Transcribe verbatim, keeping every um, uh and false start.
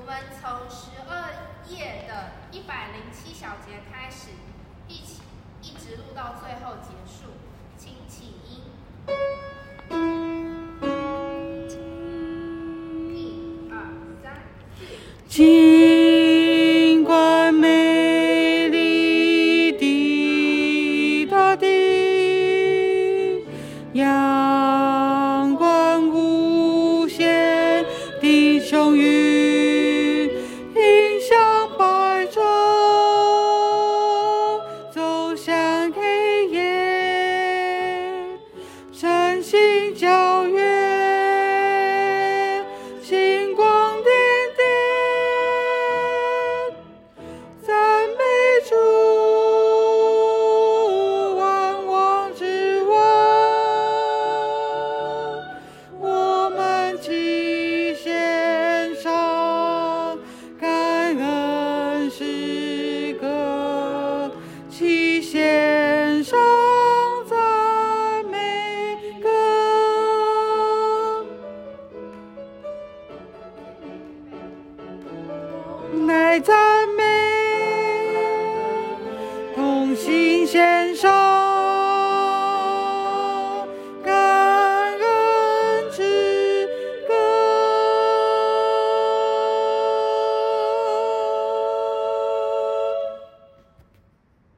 我们从十二页的一百零七小节开始，一起一直录到最后结束，请起音。一二三四。 尽管美丽的大地，阳光无限的雄鱼，迎向白昼，走向黑夜，晨星皎月，星光点点，赞美主，万王之王，我们齐献上感恩诗歌，齐献上赞美歌。来赞美